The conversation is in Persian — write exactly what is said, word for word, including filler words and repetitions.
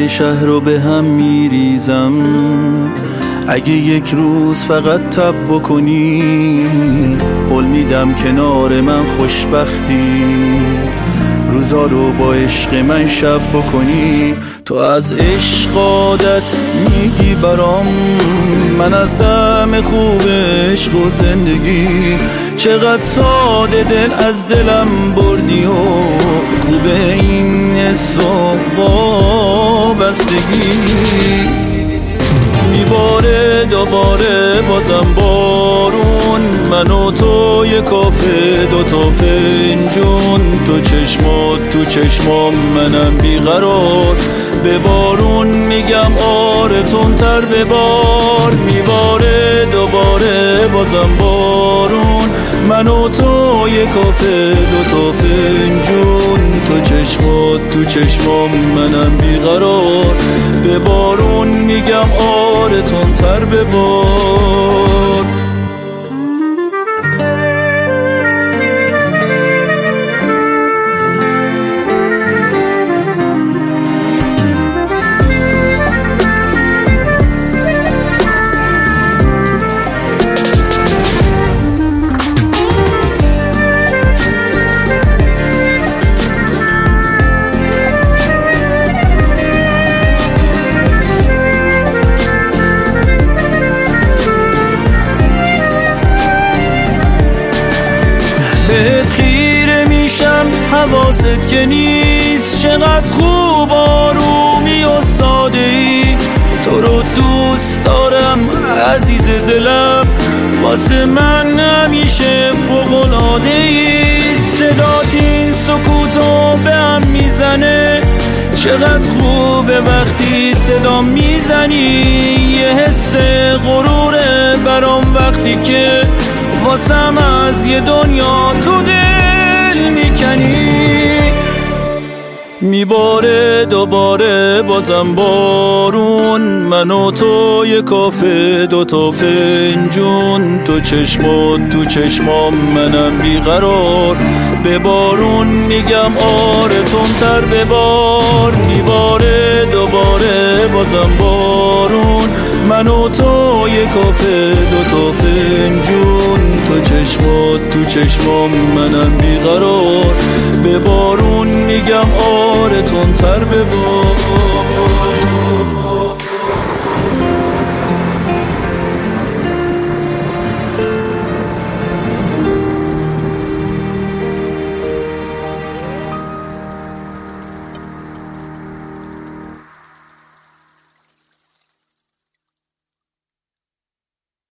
های شهر رو به هم میریزم. اگه یک روز فقط تب بکنی قول میدم کنار من خوشبختی. روزا رو با عشق من شب بکنی. تو از عشق عادت میگی برام، من از طعم خوب عشق و زندگی. چقدر ساده دل از دلم بردی و خوبه این حس و وابستگی. میباره دوباره بازم بارون، من و تو یه کافه دوتا فنجون. تو چشمات تو چشمام منم بیقرار، به بارون میگم آره تندتر ببار. میباره دوباره بازم بارون، من و تو یه کافه دوتا فنجون. تو چشمات تو چشمام منم بیقرار، به بارون میگم آره تندتر ببار. بهت خیره میشم حواست که نیست، چقدر خوب آرومی و ساده ای. تو رو دوست دارم عزیز دلم، واسه من همیشه فوق‌العاده ای. صدات این سکوتو به هم میزنه، چقدر خوبه وقتی صدا میزنی. یه حس غروره برام وقتی که واسم از یه دنیا تو دل میکنی. میباره دوباره بازم بارون، من و تو یه کافه دوتا فنجون. تو چشمات تو چشمام منم بیقرار، به بارون میگم آره تندتر ببار. میباره دوباره بازم بارون، من و تو یه کافه دوتا فنجون. تو چشمات تو چشمام منم بیقرار، به بارون میگم آره تندتر ببار.